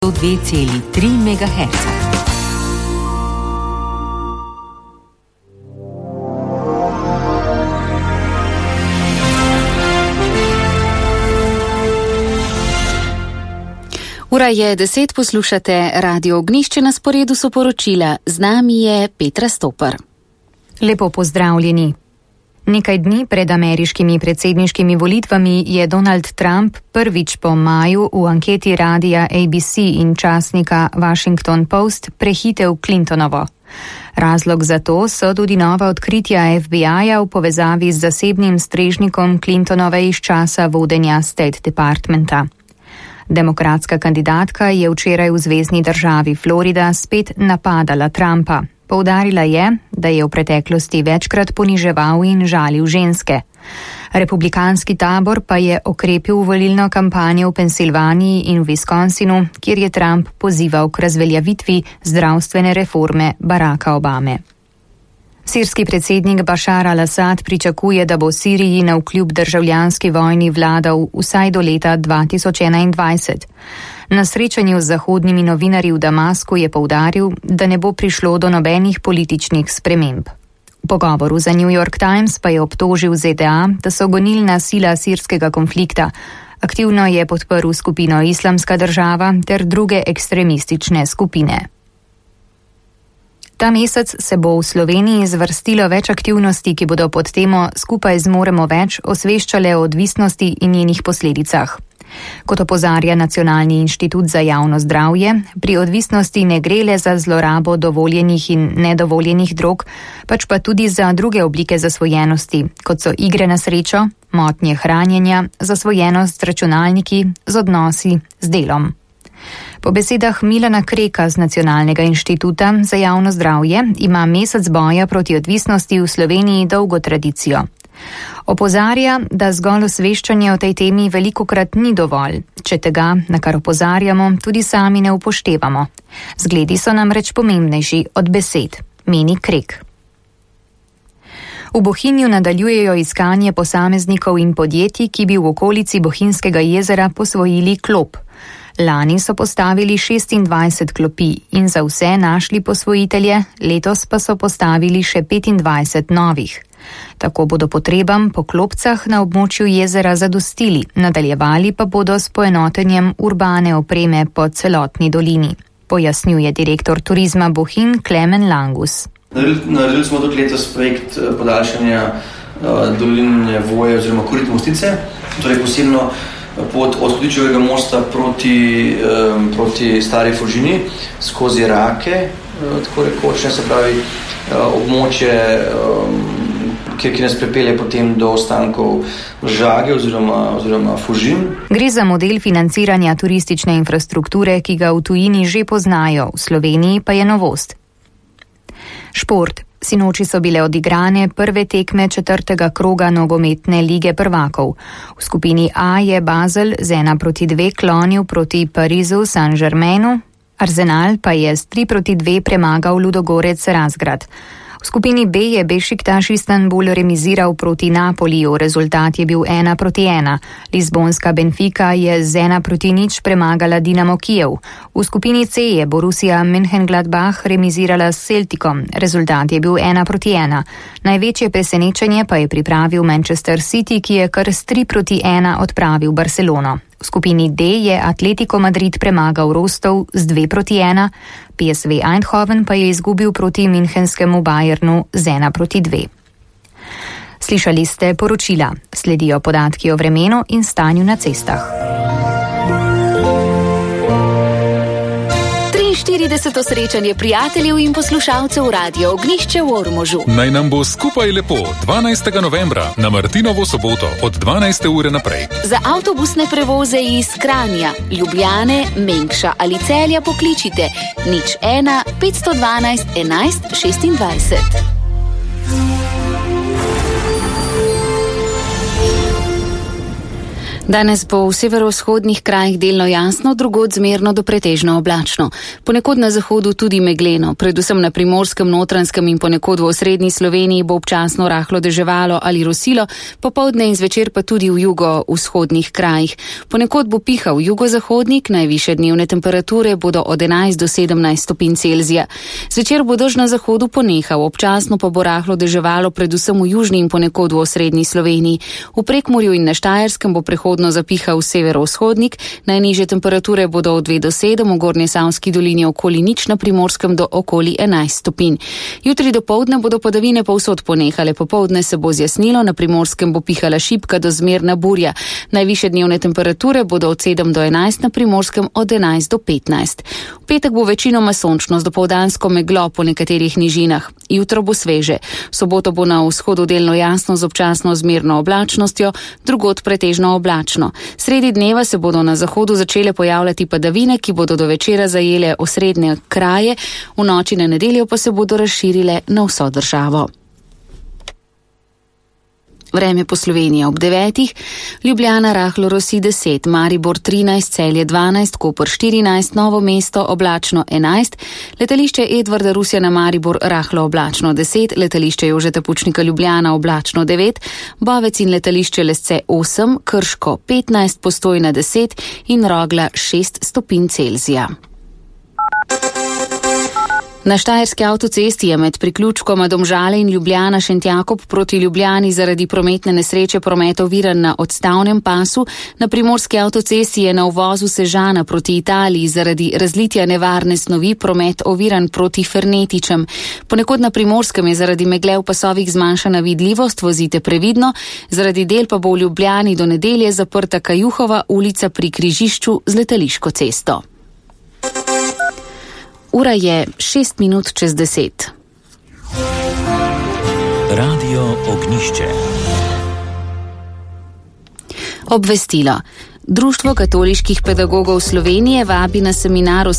102,3 MHz. Ura je 10, poslušate Radio Ognjišče, na sporedu so poročila. Z nami je Petra Stopar. Lepo pozdravljeni. Nekaj dni pred ameriškimi predsedniškimi volitvami je Donald Trump prvič po maju v anketi radija ABC in časnika Washington Post prehitel Clintonovo. Razlog za to so tudi nova odkritja FBI-ja v povezavi z zasebnim strežnikom Clintonove iz časa vodenja State Departmenta. Demokratska kandidatka je včeraj v zvezni državi Florida spet napadala Trumpa. Poudarila je, da je v preteklosti večkrat poniževal in žalil ženske. Republikanski tabor pa je okrepil volilno kampanjo v Pensilvaniji in v Wisconsinu, kjer je Trump pozival k razveljavitvi zdravstvene reforme Baracka Obame. Sirski predsednik Bašar al-Asad pričakuje, da bo Siriji navkljub državljanski vojni vladal vsaj do leta 2021. Na srečanju z zahodnimi novinarji v Damasku je poudaril, da ne bo prišlo do nobenih političnih sprememb. V pogovoru za New York Times pa je obtožil ZDA, da so gonilna sila sirskega konflikta. Aktivno je podprl skupino Islamska država ter druge ekstremistične skupine. Ta mesec se bo v Sloveniji zvrstilo več aktivnosti, ki bodo pod temo Skupaj zmoremo več osveščale o odvisnosti in njenih posledicah. Kot opozarja Nacionalni inštitut za javno zdravje, pri odvisnosti ne gre le za zlorabo dovoljenih in nedovoljenih drog, pač pa tudi za druge oblike zasvojenosti, kot so igre na srečo, motnje hranjenja, zasvojenost z računalniki, z odnosi, z delom. Po besedah Milana Kreka z Nacionalnega inštituta za javno zdravje ima mesec boja proti odvisnosti v Sloveniji dolgo tradicijo. Opozarja, da zgolj osveščanje o tej temi velikokrat ni dovolj, če tega, na kar opozarjamo, tudi sami ne upoštevamo. Zgledi so namreč pomembnejši od besed, meni Krek. V Bohinju nadaljujejo iskanje posameznikov in podjetij, ki bi v okolici Bohinjskega jezera posvojili klop. Lani so postavili 26 klopi in za vse našli posvojitelje, letos pa so postavili še 25 novih. Tako bodo potrebam po klopcah na območju jezera zadostili, nadaljevali pa bodo s poenotenjem urbane opreme po celotni dolini, pojasnjuje direktor turizma Bohinj Klemen Langus. Naredili smo tudi letos projekt podaljšanja doline Voje oziroma Korit Mostice, torej posebno pot od Hudičevega mosta proti Stari Fužini skozi Rake, tako rekoč, se pravi območje, ki nas pripelje potem do ostankov Žage oziroma Fužin. Gre za model financiranja turistične infrastrukture, ki ga v tujini že poznajo, v Sloveniji pa je novost. Šport. Sinoči so bile odigrane prve tekme 4. kroga nogometne lige prvakov. V skupini A je Basel z 1-2 klonil proti Parizu Saint-Germainu, Arsenal pa je s 3-2 premagal Ludogorec Razgrad. V skupini B je Bešiktaš Istanbul remiziral proti Napoliju, rezultat je bil 1-1. Lizbonska Benfica je z 1-0 premagala Dinamo Kijev. V skupini C je Borussia Mönchengladbach remizirala s Celticom, rezultat je bil 1-1. Največje presenečenje pa je pripravil Manchester City, ki je kar s 3-1 odpravil Barcelono. V skupini D je Atletico Madrid premagal Rostov z 2-1, PSV Eindhoven pa je izgubil proti münchenskemu Bayernu z 1-2. Slišali ste poročila, sledijo podatki o vremenu in stanju na cestah. 43. srečanje prijateljev in poslušalcev Radio Ognjišče v Ormožu. Naj nam bo skupaj lepo 12. novembra na Martinovo soboto od 12. ure naprej. Za avtobusne prevoze iz Kranja, Ljubljane, Mengša ali Celja pokličite 01 512 11 26. Danes bo v severovzhodnih krajih delno jasno, drugod zmerno do pretežno oblačno. Ponekod na zahodu tudi megleno, predvsem na Primorskem, Notranjskem in ponekod v osrednji Sloveniji bo občasno rahlo deževalo ali rosilo, popoldne in zvečer pa tudi v jugovzhodnih krajih. Ponekod bo pihal jugozahodnik, najvišje dnevne temperature bodo od 11 do 17 stopinj Celzija. Zvečer bo dež na zahodu ponehal, občasno pa bo rahlo deževalo predvsem v južni in ponekod v osrednji Sloveniji. V Prekmurju in na Štajerskem bo prehodno zapihal severovzhodnik, najnižje temperature bodo od 2 do 7, v Gornjesavski dolini okoli 0, na Primorskem do okoli 11 stopinj. Jutri dopoldne bodo padavine povsod ponehale, popoldne se bo zjasnilo, na Primorskem bo pihala šibka do zmerna burja. Najvišje dnevne temperature bodo od 7 do 11, na Primorskem od 11 do 15. V petek bo večinoma sončno z dopoldansko meglo po nekaterih nižinah. Jutro bo sveže. V soboto bo na vzhodu delno jasno z občasno zmerno oblačnostjo, drugod pretežno oblačno. Sredi dneva se bodo na zahodu začele pojavljati padavine, ki bodo do večera zajele osrednje kraje, v noči na nedeljo pa se bodo razširile na vso državo. Vreme po Sloveniji ob 9. Ljubljana rahlo rosi 10, Maribor 13, Celje 12, Koper 14, Novo mesto oblačno 11, letališče Edvarda Rusjana Maribor rahlo oblačno 10, letališče Jožeta Pučnika Ljubljana oblačno 9, Bovec in letališče Lesce 8, Krško 15, Postojna 10 in Rogla 6 stopinj Celzija. Na Štajerski avtocesti je med priključkoma Domžale in Ljubljana Šentjakob proti Ljubljani zaradi prometne nesreče promet oviran na odstavnem pasu. Na Primorski avtocesti je na uvozu Sežana proti Italiji zaradi razlitja nevarne snovi promet oviran proti Fernetičem. Ponekod na Primorskem je zaradi megle v pasovih zmanjšana vidljivost, vozite previdno. Zaradi del pa bo v Ljubljani do nedelje zaprta Kajuhova ulica pri križišču z letališko cesto. Ura je 6 minut čez 10. Radio Ognišče. Obvestilo. Društvo katoliških pedagogov Slovenije vabi na seminar o